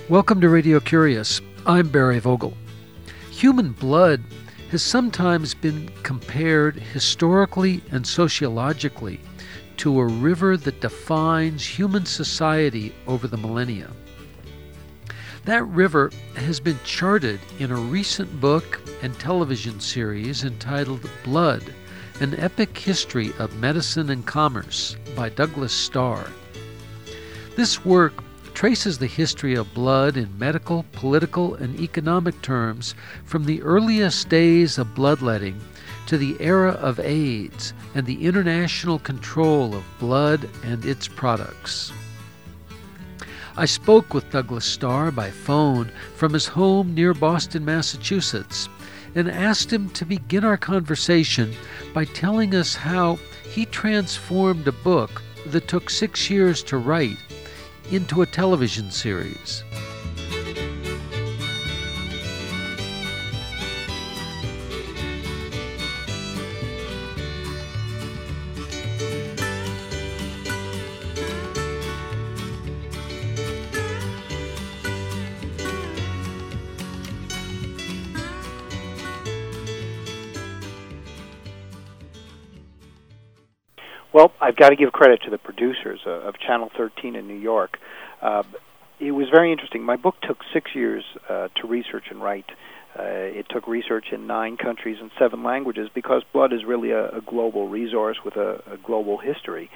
Welcome to Radio Curious. I'm Barry Vogel. Human blood has sometimes been compared historically and sociologically to a river that defines human society over the millennia. That river has been charted in a recent book and television series entitled Blood, an Epic History of Medicine and Commerce by Douglas Starr. This work traces the history of blood in medical, political, and economic terms from the earliest days of bloodletting to the era of AIDS and the international control of blood and its products. I spoke with Douglas Starr by phone from his home near Boston, Massachusetts, and asked him to begin our conversation by telling us how he transformed a book that took 6 years to write into a television series. Well, I've got to give credit to the producers of Channel 13 in New York. It was very interesting. My book took 6 years to research and write. It took research in 9 countries and 7 languages because blood is really a global resource with a global history.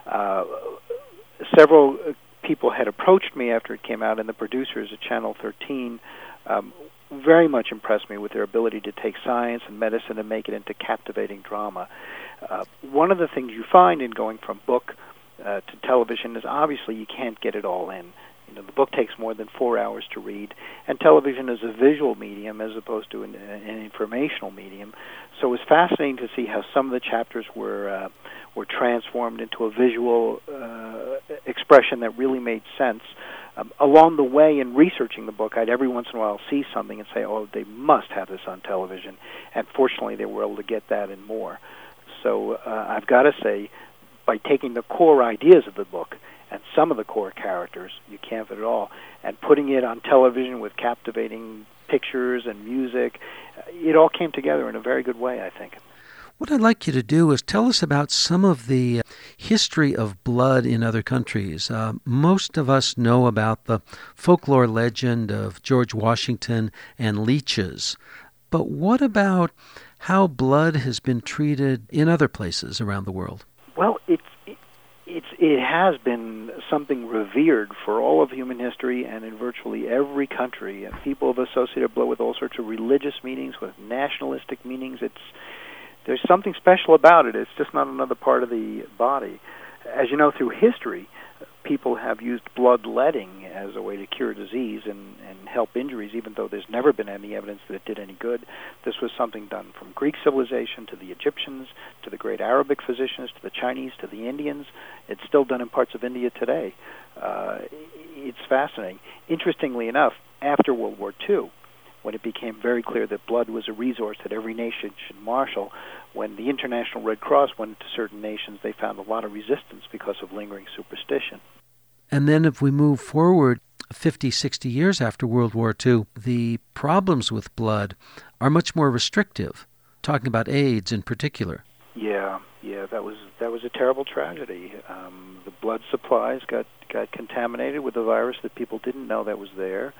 Several people had approached me after it came out, and the producers at Channel 13 very much impressed me with their ability to take science and medicine and make it into captivating drama. One of the things you find in going from book to television is obviously you can't get it all in. You know, the book takes more than 4 hours to read, and television is a visual medium as opposed to an informational medium. So it was fascinating to see how some of the chapters were transformed into a visual expression that really made sense. Along the way, in researching the book, I'd every once in a while see something and say, oh, they must have this on television. And fortunately, they were able to get that and more. So I've got to say, by taking the core ideas of the book and some of the core characters, you can't fit it all, and putting it on television with captivating pictures and music, it all came together in a very good way, I think. What I'd like you to do is tell us about some of the history of blood in other countries. Most of us know about the folklore legend of George Washington and leeches. But what about how blood has been treated in other places around the world? Well, it has been something revered for all of human history and in virtually every country. And people have associated blood with all sorts of religious meanings, with nationalistic meanings. There's something special about it. It's just not another part of the body. As you know, through history, people have used bloodletting as a way to cure disease and help injuries, even though there's never been any evidence that it did any good. This was something done from Greek civilization to the Egyptians, to the great Arabic physicians, to the Chinese, to the Indians. It's still done in parts of India today. It's fascinating. Interestingly enough, after World War II, when it became very clear that blood was a resource that every nation should marshal, when the International Red Cross went into certain nations, they found a lot of resistance because of lingering superstition. And then if we move forward 50, 60 years after World War II, the problems with blood are much more restrictive, talking about AIDS in particular. Yeah, that was a terrible tragedy. The blood supplies got contaminated with a virus that people didn't know that was there.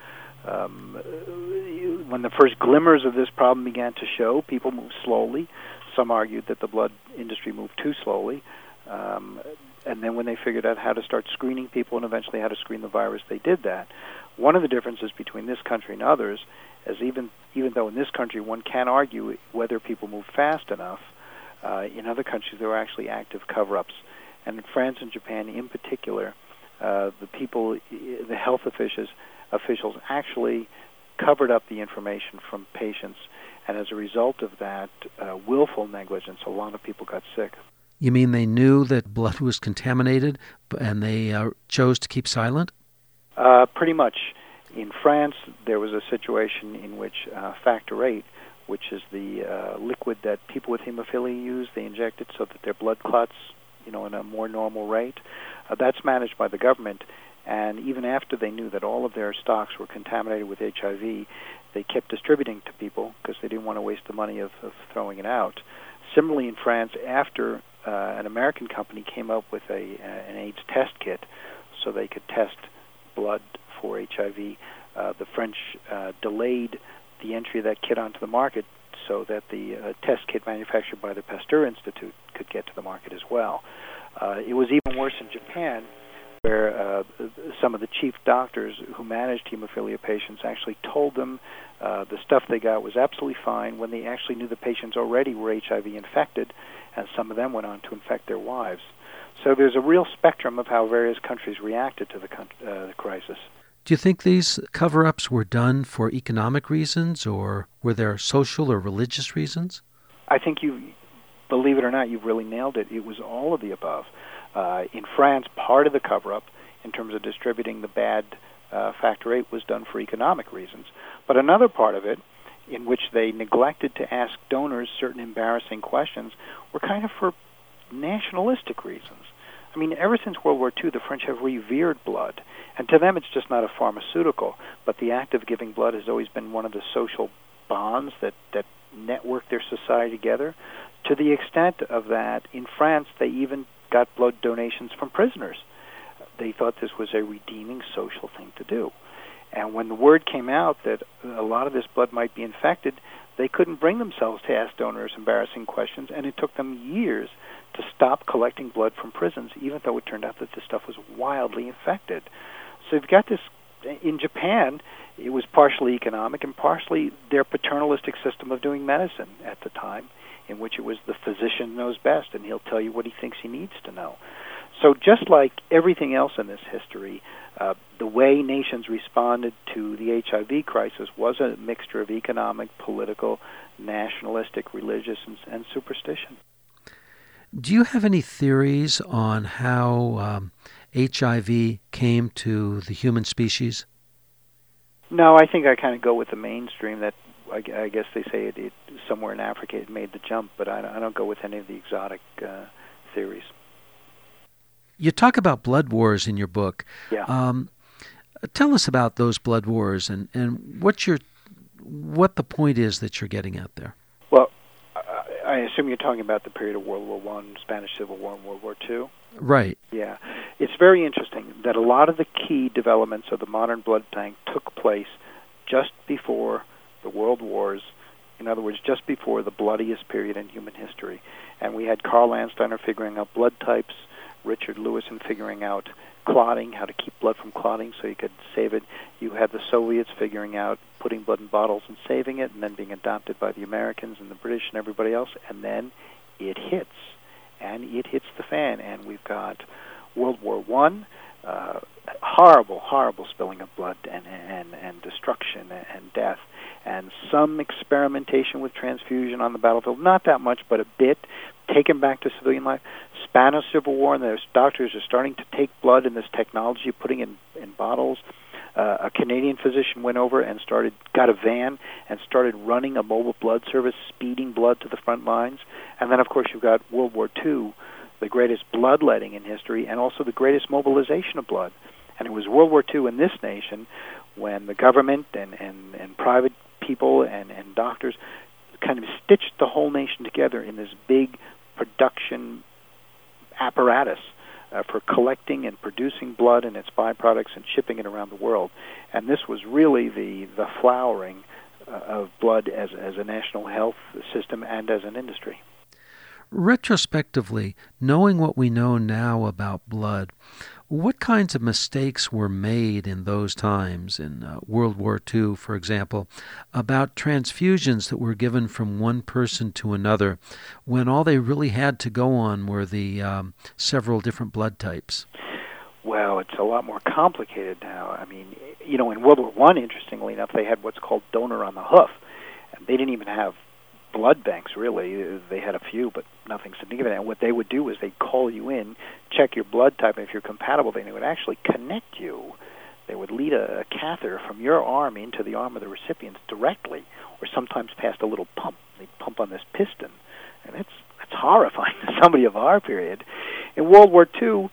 When the first glimmers of this problem began to show, people moved slowly. Some argued that the blood industry moved too slowly. And then when they figured out how to start screening people and eventually how to screen the virus, they did that. One of the differences between this country and others is even though in this country one can argue whether people move fast enough, in other countries there were actually active cover-ups. And in France and Japan in particular, the health officials actually covered up the information from patients, and as a result of that willful negligence, a lot of people got sick. You mean they knew that blood was contaminated and they chose to keep silent? Pretty much. In France, there was a situation in which Factor VIII, which is the liquid that people with hemophilia use, they inject it so that their blood clots, in a more normal rate. That's managed by the government. And even after they knew that all of their stocks were contaminated with HIV, they kept distributing to people because they didn't want to waste the money of throwing it out. Similarly, in France, after an American company came up with an AIDS test kit so they could test blood for HIV, the French delayed the entry of that kit onto the market so that the test kit manufactured by the Pasteur Institute could get to the market as well. It was even worse in Japan, where some of the chief doctors who managed hemophilia patients actually told them the stuff they got was absolutely fine when they actually knew the patients already were HIV infected, and some of them went on to infect their wives. So there's a real spectrum of how various countries reacted to the crisis. Do you think these cover-ups were done for economic reasons, or were there social or religious reasons? I think believe it or not, you've really nailed it. It was all of the above. In France, part of the cover-up, in terms of distributing the bad factor VIII, was done for economic reasons. But another part of it, in which they neglected to ask donors certain embarrassing questions, were kind of for nationalistic reasons. I mean, ever since World War II, the French have revered blood. And to them, it's just not a pharmaceutical, but the act of giving blood has always been one of the social bonds that network their society together. To the extent of that, in France, they even got blood donations from prisoners. They thought this was a redeeming social thing to do. And when the word came out that a lot of this blood might be infected, they couldn't bring themselves to ask donors embarrassing questions, and it took them years to stop collecting blood from prisons, even though it turned out that this stuff was wildly infected. So you've got this, in Japan, it was partially economic and partially their paternalistic system of doing medicine at the time, in which it was the physician knows best, and he'll tell you what he thinks he needs to know. So just like everything else in this history, the way nations responded to the HIV crisis was a mixture of economic, political, nationalistic, religious, and superstition. Do you have any theories on how HIV came to the human species? No, I think I kind of go with the mainstream that I guess they say it somewhere in Africa it made the jump, but I don't go with any of the exotic theories. You talk about blood wars in your book. Yeah. Tell us about those blood wars and what the point is that you're getting at there. Well, I assume you're talking about the period of World War I, Spanish Civil War, and World War II? Right. Yeah. It's very interesting that a lot of the key developments of the modern blood bank took place just before the World Wars, in other words, just before the bloodiest period in human history. And we had Karl Landsteiner figuring out blood types, Richard Lewison figuring out clotting, how to keep blood from clotting so you could save it. You had the Soviets figuring out putting blood in bottles and saving it, and then being adopted by the Americans and the British and everybody else, and then it hits. And it hits the fan, and we've got World War I, horrible, horrible spilling of blood and destruction and death, and some experimentation with transfusion on the battlefield, not that much, but a bit, taken back to civilian life. Spanish Civil War, and the doctors are starting to take blood in this technology, putting it in bottles. A Canadian physician went over and got a van and started running a mobile blood service, speeding blood to the front lines. And then, of course, you've got World War II, the greatest bloodletting in history, and also the greatest mobilization of blood. And it was World War II in this nation when the government and private people and doctors kind of stitched the whole nation together in this big production apparatus for collecting and producing blood and its byproducts and shipping it around the world. And this was really the flowering of blood as a national health system and as an industry. Retrospectively, knowing what we know now about blood, what kinds of mistakes were made in those times, in World War II, for example, about transfusions that were given from one person to another when all they really had to go on were the several different blood types? Well, it's a lot more complicated now. I mean, in World War I, interestingly enough, they had what's called donor on the hoof. And they didn't even have blood banks, really. They had a few, but nothing significant. And what they would do is they'd call you in, check your blood type, and if you're compatible, then they would actually connect you. They would lead a catheter from your arm into the arm of the recipient directly, or sometimes past a little pump. They'd pump on this piston. And that's horrifying to somebody of our period. In World War II,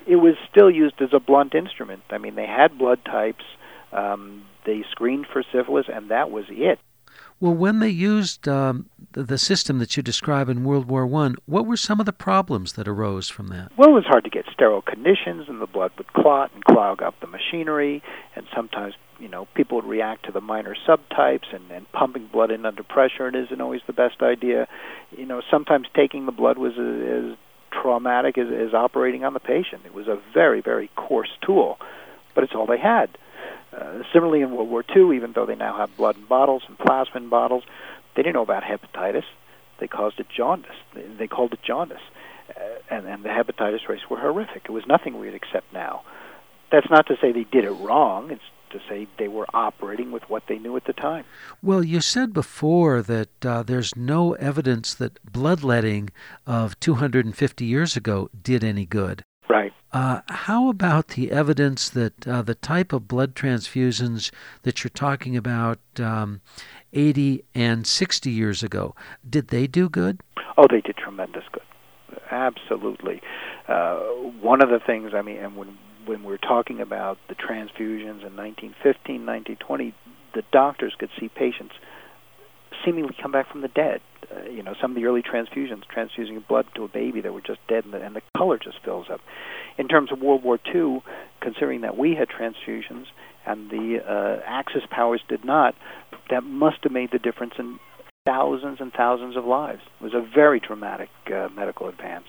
it was still used as a blunt instrument. I mean, they had blood types, they screened for syphilis, and that was it. Well, when they used the system that you describe in World War I, what were some of the problems that arose from that? Well, it was hard to get sterile conditions, and the blood would clot and clog up the machinery, and sometimes, people would react to the minor subtypes, and pumping blood in under pressure it isn't always the best idea. Sometimes taking the blood was as traumatic as operating on the patient. It was a very, very coarse tool, but it's all they had. Similarly, in World War II, even though they now have blood in bottles and plasma in bottles, they didn't know about hepatitis. They caused it jaundice. They called it jaundice. And the hepatitis rates were horrific. It was nothing we'd accept now. That's not to say they did it wrong. It's to say they were operating with what they knew at the time. Well, you said before that there's no evidence that bloodletting of 250 years ago did any good. Right. How about the evidence that the type of blood transfusions that you're talking about 80 and 60 years ago, did they do good? Oh, they did tremendous good. Absolutely. One of the things, and when we're talking about the transfusions in 1915, 1920, the doctors could see patients seemingly come back from the dead. Some of the early transfusions, transfusing blood to a baby that were just dead, and the color just fills up. In terms of World War II, considering that we had transfusions and the Axis powers did not, that must have made the difference in thousands and thousands of lives. It was a very dramatic medical advance.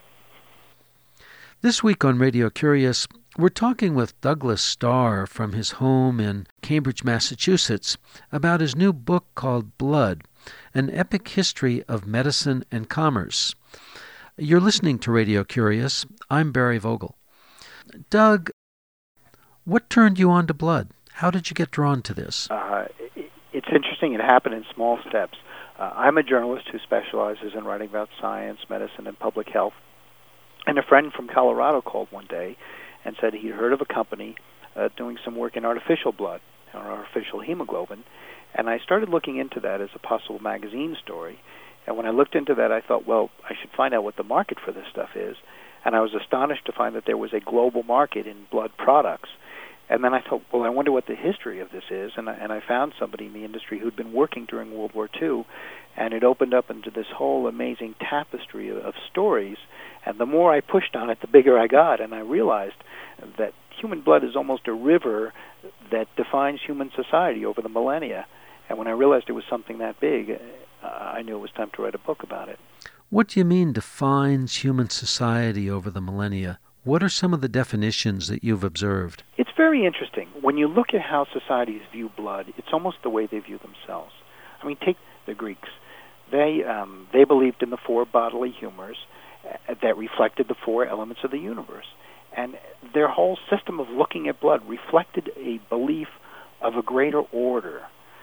This week on Radio Curious, we're talking with Douglas Starr from his home in Cambridge, Massachusetts, about his new book called Blood, An Epic History of Medicine and Commerce. You're listening to Radio Curious. I'm Barry Vogel. Doug, what turned you on to blood? How did you get drawn to this? It's interesting. It happened in small steps. I'm a journalist who specializes in writing about science, medicine, and public health. And a friend from Colorado called one day and said he'd heard of a company doing some work in artificial blood, or artificial hemoglobin. And I started looking into that as a possible magazine story. And when I looked into that, I thought, well, I should find out what the market for this stuff is. And I was astonished to find that there was a global market in blood products. And then I thought, well, I wonder what the history of this is. And I found somebody in the industry who'd been working during World War II, and it opened up into this whole amazing tapestry of stories. And the more I pushed on it, the bigger I got. And I realized that human blood is almost a river that defines human society over the millennia. And when I realized it was something that big, I knew it was time to write a book about it. What do you mean defines human society over the millennia? What are some of the definitions that you've observed? It's very interesting. When you look at how societies view blood, it's almost the way they view themselves. Take the Greeks. They believed in the four bodily humors that reflected the four elements of the universe. And their whole system of looking at blood reflected a belief of a greater order.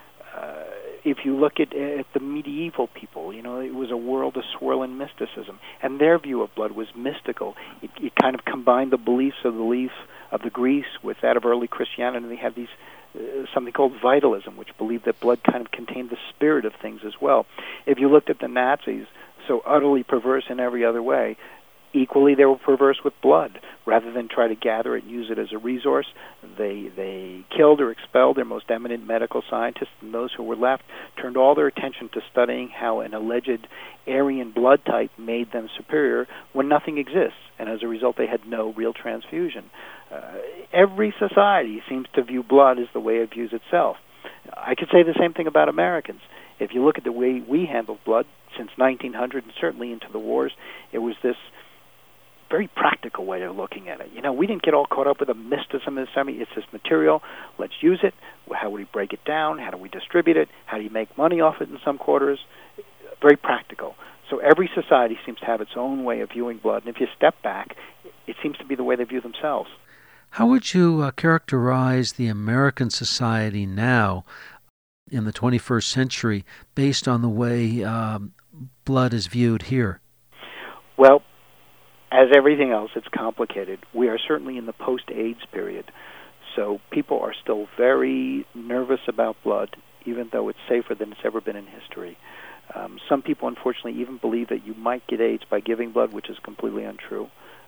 If you look at the medieval people, it was a world of swirling mysticism, and their view of blood was mystical. It kind of combined the beliefs of the Greece with that of early Christianity, and they had these something called vitalism, which believed that blood kind of contained the spirit of things as well. If you looked at the Nazis, so utterly perverse in every other way, equally they were perverse with blood. Rather than try to gather it and use it as a resource, they killed or expelled their most eminent medical scientists, and those who were left turned all their attention to studying how an alleged Aryan blood type made them superior when nothing exists, and as a result they had no real transfusion. Every society seems to view blood as the way it views itself. I could say the same thing about Americans. If you look at the way we handle blood since 1900 and certainly into the wars, it was this very practical way of looking at it. We didn't get all caught up with the mysticism of the It's this material. Let's use it. How would we break it down? How do we distribute it? How do you make money off it in some quarters? Very practical. So every society seems to have its own way of viewing blood. And if you step back, it seems to be the way they view themselves. How would you characterize the American society now in the 21st century based on the way blood is viewed here? Well, as everything else, it's complicated. We are certainly in the post-AIDS period, so people are still very nervous about blood, even though it's safer than it's ever been in history. Some people, unfortunately, even believe that you might get AIDS by giving blood, which is completely untrue.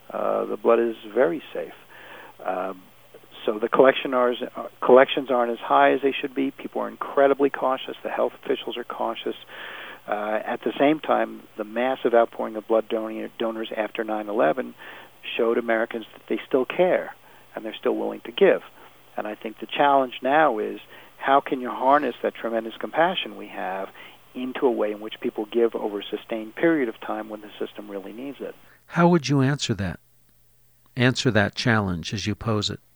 the blood is very safe. So the collections aren't as high as they should be. People are incredibly cautious. The health officials are cautious. At the same time, the massive outpouring of blood donors after 9/11 showed Americans that they still care and they're still willing to give. And I think the challenge now is, how can you harness that tremendous compassion we have into a way in which people give over a sustained period of time when the system really needs it? How would you answer that? Answer that challenge as you pose it?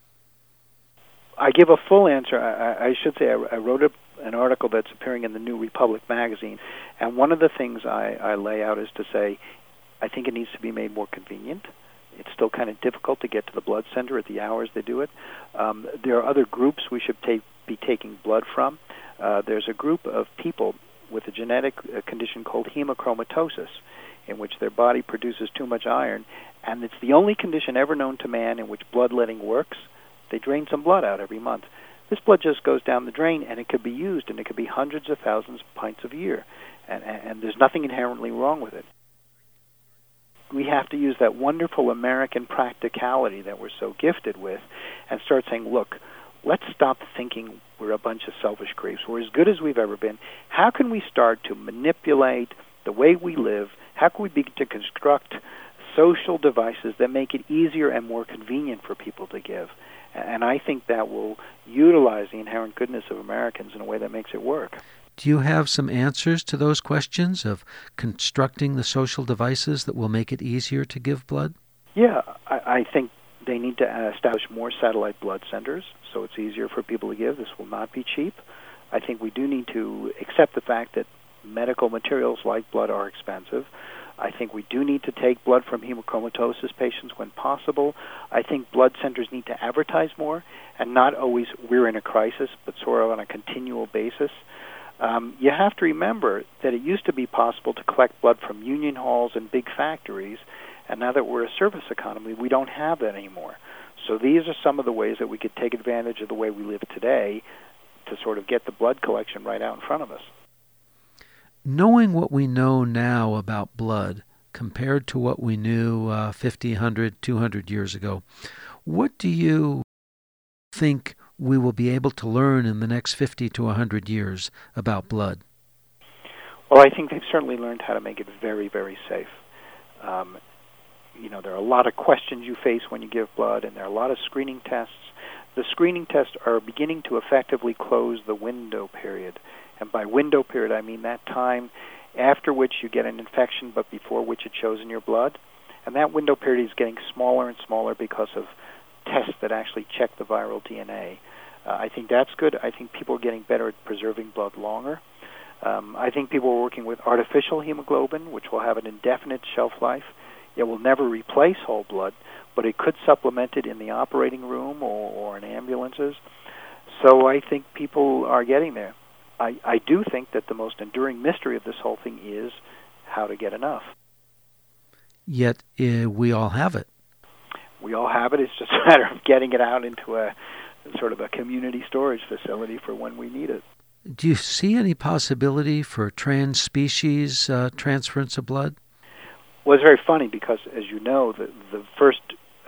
I give a full answer. I should say I wrote an article that's appearing in the New Republic magazine, and one of the things I lay out is to say, I think it needs to be made more convenient. It's still kind of difficult to get to the blood center at the hours they do it. There are other groups we should be taking blood from. There's a group of people with a genetic condition called hemochromatosis, in which their body produces too much iron, and it's the only condition ever known to man in which bloodletting works. They drain some blood out every month. This blood just goes down the drain, and it could be used, and it could be hundreds of thousands of pints a year, and there's nothing inherently wrong with it. We have to use that wonderful American practicality that we're so gifted with and start saying, look, let's stop thinking we're a bunch of selfish creeps. We're as good as we've ever been. How can we start to manipulate the way we live? How can we begin to construct social devices that make it easier and more convenient for people to give? And I think that will utilize the inherent goodness of Americans in a way that makes it work. Do you have some answers to those questions of constructing the social devices that will make it easier to give blood? Yeah, I think they need to establish more satellite blood centers so it's easier for people to give. This will not be cheap. I think we do need to accept the fact that medical materials like blood are expensive. I think we do need to take blood from hemochromatosis patients when possible. I think blood centers need to advertise more, and not always we're in a crisis, but sort of on a continual basis. You have to remember that it used to be possible to collect blood from union halls and big factories, and now that we're a service economy, we don't have that anymore. So these are some of the ways that we could take advantage of the way we live today to sort of get the blood collection right out in front of us. Knowing what we know now about blood compared to what we knew 50, 100, 200 years ago, what do you think we will be able to learn in the next 50 to 100 years about blood? Well, I think they've certainly learned how to make it very, very safe. There are a lot of questions you face when you give blood, and there are a lot of screening tests. The screening tests are beginning to effectively close the window period. And by window period, I mean that time after which you get an infection but before which it shows in your blood. And that window period is getting smaller and smaller because of tests that actually check the viral DNA. I think that's good. I think people are getting better at preserving blood longer. I think people are working with artificial hemoglobin, which will have an indefinite shelf life. It will never replace whole blood, but it could supplement it in the operating room or in ambulances. So I think people are getting there. I do think that the most enduring mystery of this whole thing is how to get enough. Yet we all have it. We all have it. It's just a matter of getting it out into a sort of a community storage facility for when we need it. Do you see any possibility for trans-species transference of blood? Well, it's very funny because, as you know, the first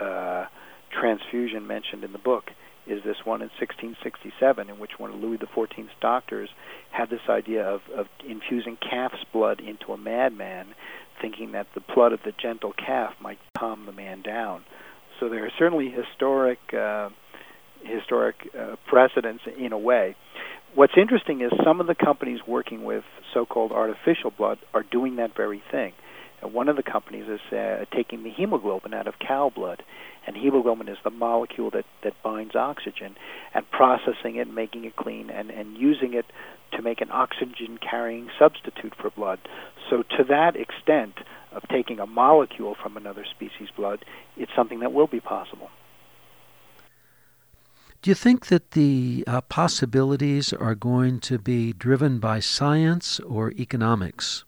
transfusion mentioned in the book is this one in 1667, in which one of Louis XIV's doctors had this idea of infusing calf's blood into a madman, thinking that the blood of the gentle calf might calm the man down. So there are certainly historic precedents in a way. What's interesting is some of the companies working with so-called artificial blood are doing that very thing. And one of the companies is taking the hemoglobin out of cow blood, and hemoglobin is the molecule that binds oxygen, and processing it, making it clean, and using it to make an oxygen-carrying substitute for blood. So to that extent of taking a molecule from another species' blood, it's something that will be possible. Do you think that the possibilities are going to be driven by science or economics?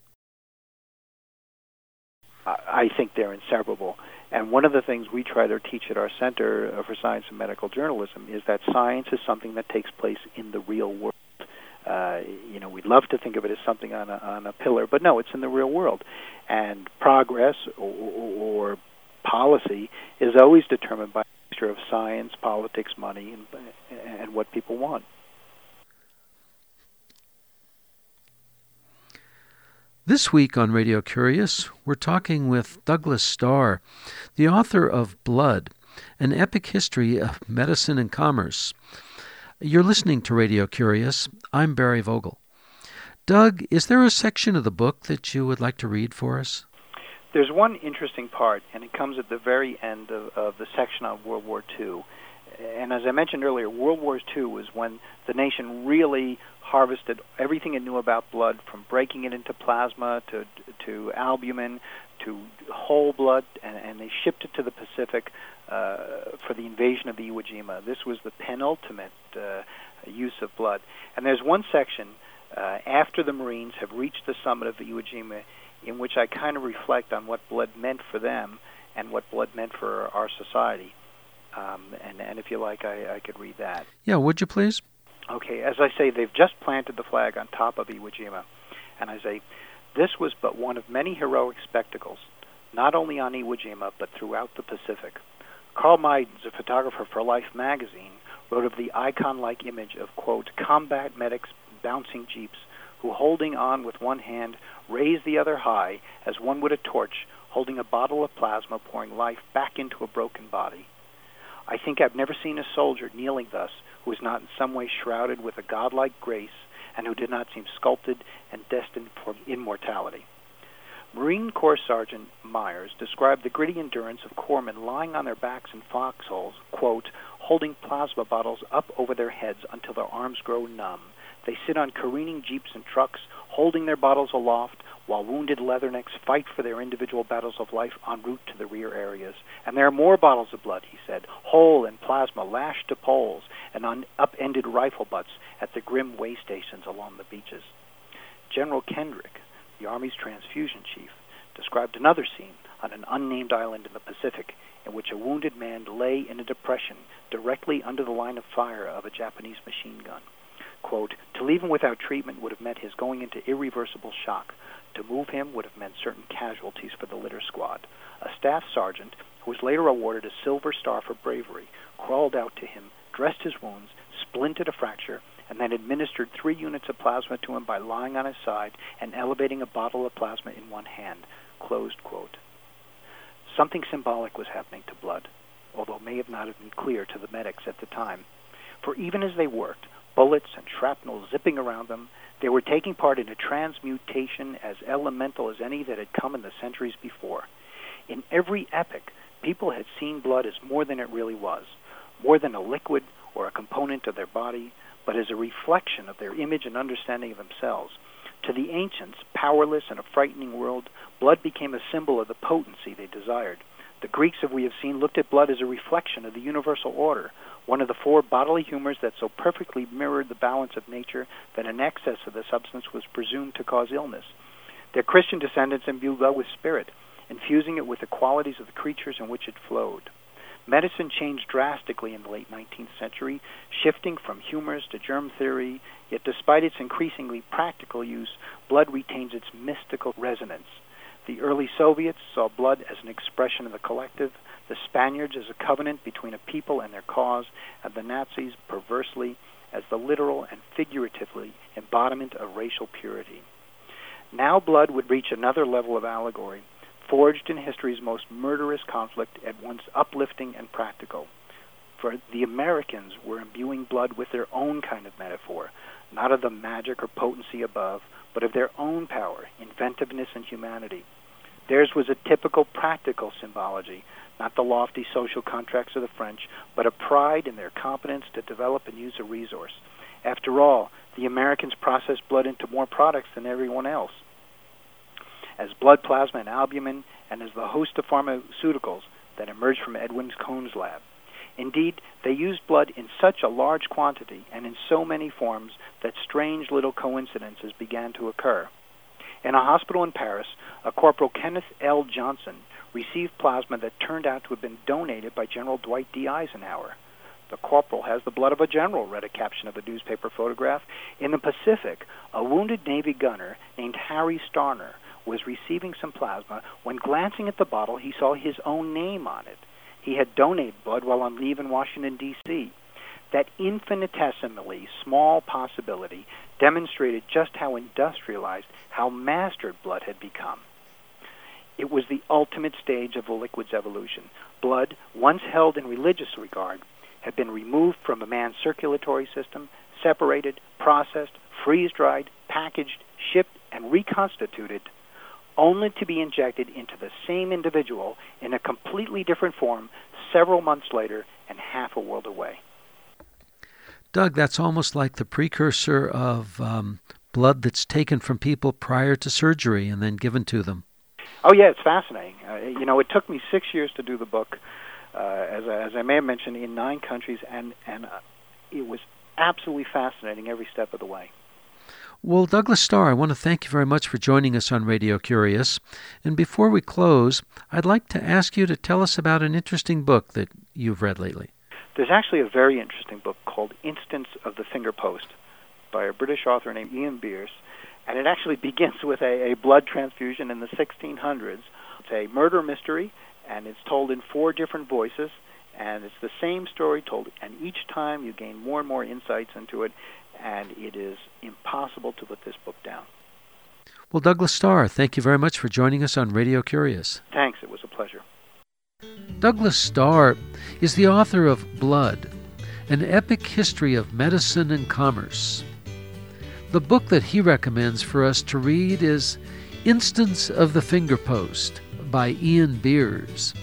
I think they're inseparable. And one of the things we try to teach at our Center for Science and Medical Journalism is that science is something that takes place in the real world. We'd love to think of it as something on a pillar, but no, it's in the real world. And progress or policy is always determined by a mixture of science, politics, money, and what people want. This week on Radio Curious, we're talking with Douglas Starr, the author of Blood, an epic history of medicine and commerce. You're listening to Radio Curious. I'm Barry Vogel. Doug, is there a section of the book that you would like to read for us? There's one interesting part, and it comes at the very end of the section on World War II. And as I mentioned earlier, World War II was when the nation really harvested everything it knew about blood, from breaking it into plasma to albumin to whole blood, and they shipped it to the Pacific for the invasion of the Iwo Jima. This was the penultimate use of blood. And there's one section after the Marines have reached the summit of the Iwo Jima in which I kind of reflect on what blood meant for them and what blood meant for our society. And if you like, I could read that. Yeah, would you please? Okay, as I say, they've just planted the flag on top of Iwo Jima. And I say, this was but one of many heroic spectacles, not only on Iwo Jima, but throughout the Pacific. Carl Meidens, a photographer for Life magazine, wrote of the icon-like image of, quote, combat medics bouncing jeeps who, holding on with one hand, raise the other high as one would a torch, holding a bottle of plasma pouring life back into a broken body. I think I've never seen a soldier kneeling thus who was not in some way shrouded with a godlike grace and who did not seem sculpted and destined for immortality. Marine Corps Sergeant Myers described the gritty endurance of corpsmen lying on their backs in foxholes, quote, holding plasma bottles up over their heads until their arms grow numb. They sit on careening jeeps and trucks, holding their bottles aloft, while wounded leathernecks fight for their individual battles of life en route to the rear areas. And there are more bottles of blood, he said, whole in plasma lashed to poles and on upended rifle butts at the grim way stations along the beaches. General Kendrick, the Army's transfusion chief, described another scene on an unnamed island in the Pacific in which a wounded man lay in a depression directly under the line of fire of a Japanese machine gun. Quote, to leave him without treatment would have meant his going into irreversible shock. To move him would have meant certain casualties for the litter squad. A staff sergeant, who was later awarded a Silver Star for bravery, crawled out to him, dressed his wounds, splinted a fracture, and then administered 3 units of plasma to him by lying on his side and elevating a bottle of plasma in one hand. Closed quote. Something symbolic was happening to blood, although it may have not have been clear to the medics at the time. For even as they worked, bullets and shrapnel zipping around them, they were taking part in a transmutation as elemental as any that had come in the centuries before. In every epoch, people had seen blood as more than it really was, more than a liquid or a component of their body, but as a reflection of their image and understanding of themselves. To the ancients, powerless in a frightening world, blood became a symbol of the potency they desired. The Greeks, as we have seen, looked at blood as a reflection of the universal order, one of the 4 bodily humors that so perfectly mirrored the balance of nature that an excess of the substance was presumed to cause illness. Their Christian descendants imbued blood with spirit, infusing it with the qualities of the creatures in which it flowed. Medicine changed drastically in the late 19th century, shifting from humors to germ theory, yet despite its increasingly practical use, blood retains its mystical resonance. The early Soviets saw blood as an expression of the collective, the Spaniards as a covenant between a people and their cause, and the Nazis, perversely, as the literal and figuratively embodiment of racial purity. Now blood would reach another level of allegory, forged in history's most murderous conflict, at once uplifting and practical. For the Americans were imbuing blood with their own kind of metaphor, not of the magic or potency above, but of their own power, inventiveness, and humanity. Theirs was a typical practical symbology, not the lofty social contracts of the French, but a pride in their competence to develop and use a resource. After all, the Americans processed blood into more products than everyone else. As blood plasma and albumin, and as the host of pharmaceuticals that emerged from Edwin Cohn's lab. Indeed, they used blood in such a large quantity and in so many forms that strange little coincidences began to occur. In a hospital in Paris, a Corporal Kenneth L. Johnson received plasma that turned out to have been donated by General Dwight D. Eisenhower. The corporal has the blood of a general, read a caption of a newspaper photograph. In the Pacific, a wounded Navy gunner named Harry Starner was receiving some plasma when, glancing at the bottle, he saw his own name on it. He had donated blood while on leave in Washington, D.C. That infinitesimally small possibility demonstrated just how industrialized, how mastered blood had become. It was the ultimate stage of the liquid's evolution. Blood, once held in religious regard, had been removed from a man's circulatory system, separated, processed, freeze-dried, packaged, shipped, and reconstituted, only to be injected into the same individual in a completely different form several months later and half a world away. Doug, that's almost like the precursor of blood that's taken from people prior to surgery and then given to them. Oh, yeah, it's fascinating. It took me 6 years to do the book, as I may have mentioned, in 9 countries, and it was absolutely fascinating every step of the way. Well, Douglas Starr, I want to thank you very much for joining us on Radio Curious. And before we close, I'd like to ask you to tell us about an interesting book that you've read lately. There's actually a very interesting book called Instance of the Finger Post by a British author named Ian Beers, and it actually begins with a blood transfusion in the 1600s. It's a murder mystery, and it's told in 4 different voices, and it's the same story told, and each time you gain more and more insights into it, and it is impossible to put this book down. Well, Douglas Starr, thank you very much for joining us on Radio Curious. Thanks, it was a pleasure. Douglas Starr is the author of Blood, an epic history of medicine and commerce. The book that he recommends for us to read is Instance of the Finger Post by Ian Beers.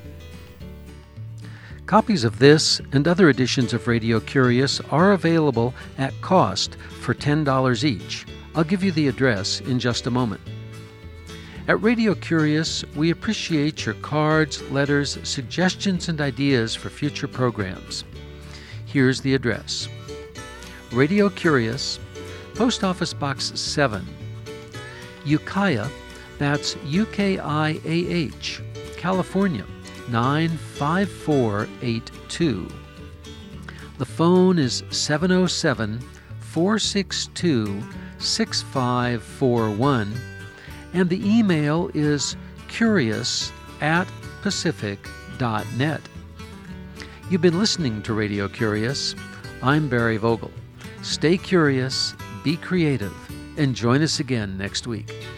Copies of this and other editions of Radio Curious are available at cost for $10 each. I'll give you the address in just a moment. At Radio Curious, we appreciate your cards, letters, suggestions, and ideas for future programs. Here's the address. Radio Curious, Post Office Box 7, Ukiah, that's UKIAH, California, 95482. The phone is 707-462-6541, and the email is curious@pacific.net. You've been listening to Radio Curious. I'm Barry Vogel. Stay curious, be creative, and join us again next week.